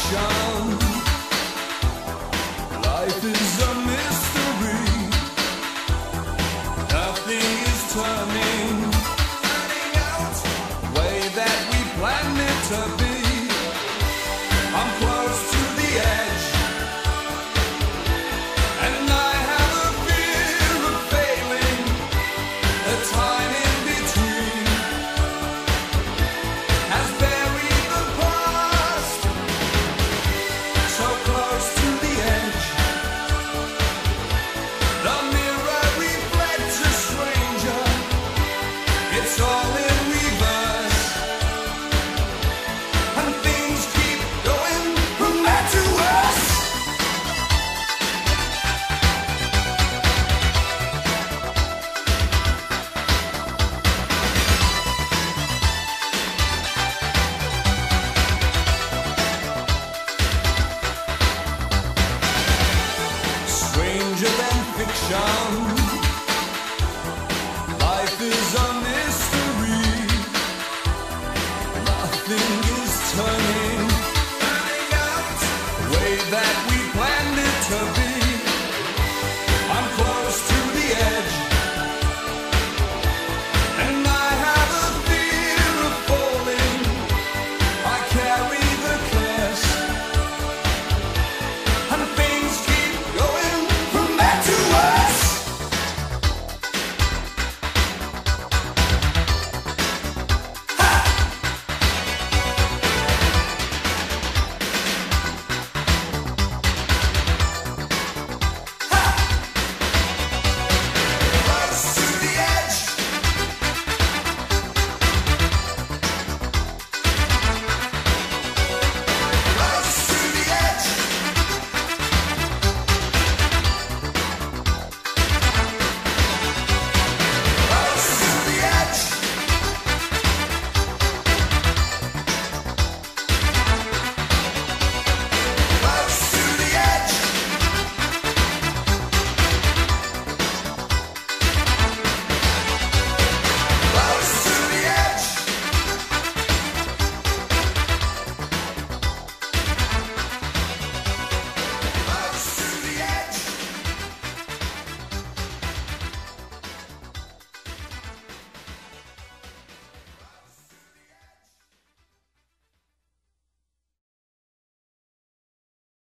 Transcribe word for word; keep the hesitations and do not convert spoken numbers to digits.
fiction. Life is a mystery. Nothing is turning, turning out the way that we planned it to be. I'm close to the edge, and I have a fear of failing. The time in between has buried the past. So close to the edge, the mirror reflects a stranger. It's all in reverse, and things keep going from bad to worse. Stranger than fiction. Life is a mystery. Nothing is turning.